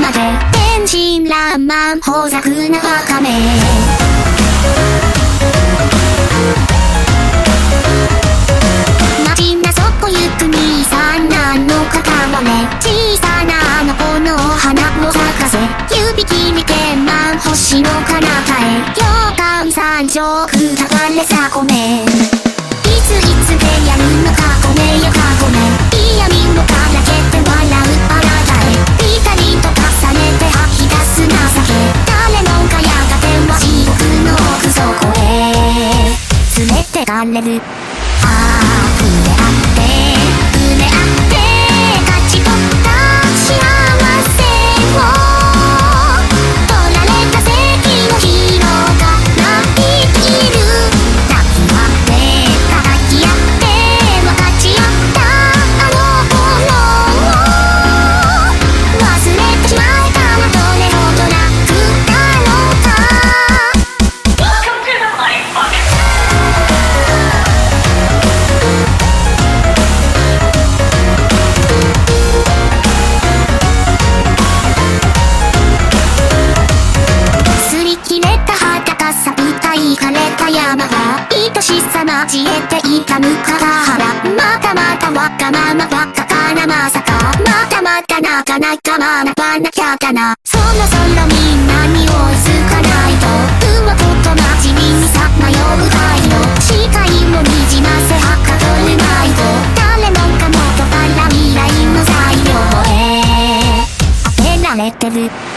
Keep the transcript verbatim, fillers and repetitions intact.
まで天真爛漫豊作なバカめ街なそこ行く兄さん何のかかわれ小さなあの子の花を咲かせ指切り天満星の彼方へ洋館三条くたばれさこめいついつでやるのかごめよかごめ嫌味もからけて笑うあなたへピタリと重ねて吐き出す情け誰もがやがては地獄の奥底へ連れてかれるああ触れ合って触れ合って勝ち取った幸せを取られた席のヒーローが泣いている抱き合って叩き合って分かち合ったあの頃を忘れてしまえたらどれほど楽だろうか Welcome to the Life Box.山が愛しさ交えて痛む肩腹またまたわがままばっかかなまさかまたまたなかなか学ばなきゃだなそろそろみんなに追いつかないとうわこと真面目にさまよう態度視界もにじませはかどるまいと誰もが元から未来の材料へ当てられてる